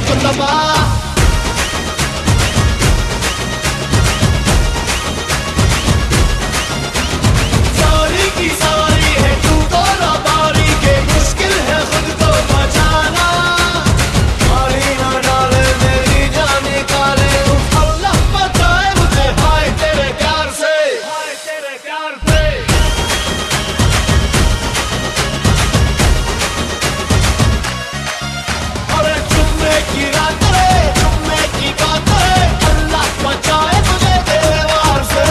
को तबाह। सवारी की सवारी है तू तो ना बारी के, मुश्किल है खुद को बचाना। मारी ना डाले मेरी जान निकाले, अल्लाह बचाए मुझे हाय तेरे प्यार से, हाय तेरे प्यार से। अरे चुम्मे की रात रे, चुम्मे की बात रे, अल्लाह बचाए मुझे तेरे वार से।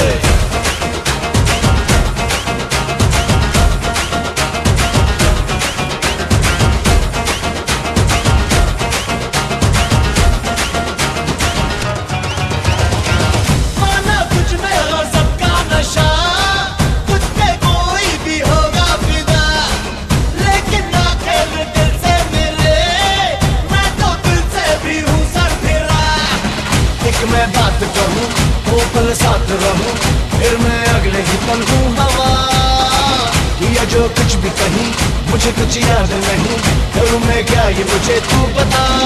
माना कुछ में हो सबका नशा, कुछ पे कोई भी होगा फिदा, लेकिन आखिर दिल से मिले मैं तो दिल से भी हूँ सर फिरा। एक मैं बात कहूँ वो पल साथ रहूँ, फिर मैं अगले ही पल हूँ हवा। या जो कुछ भी कहीं मुझे कुछ याद नहीं, करूँ मैं क्या ये मुझे तू बता।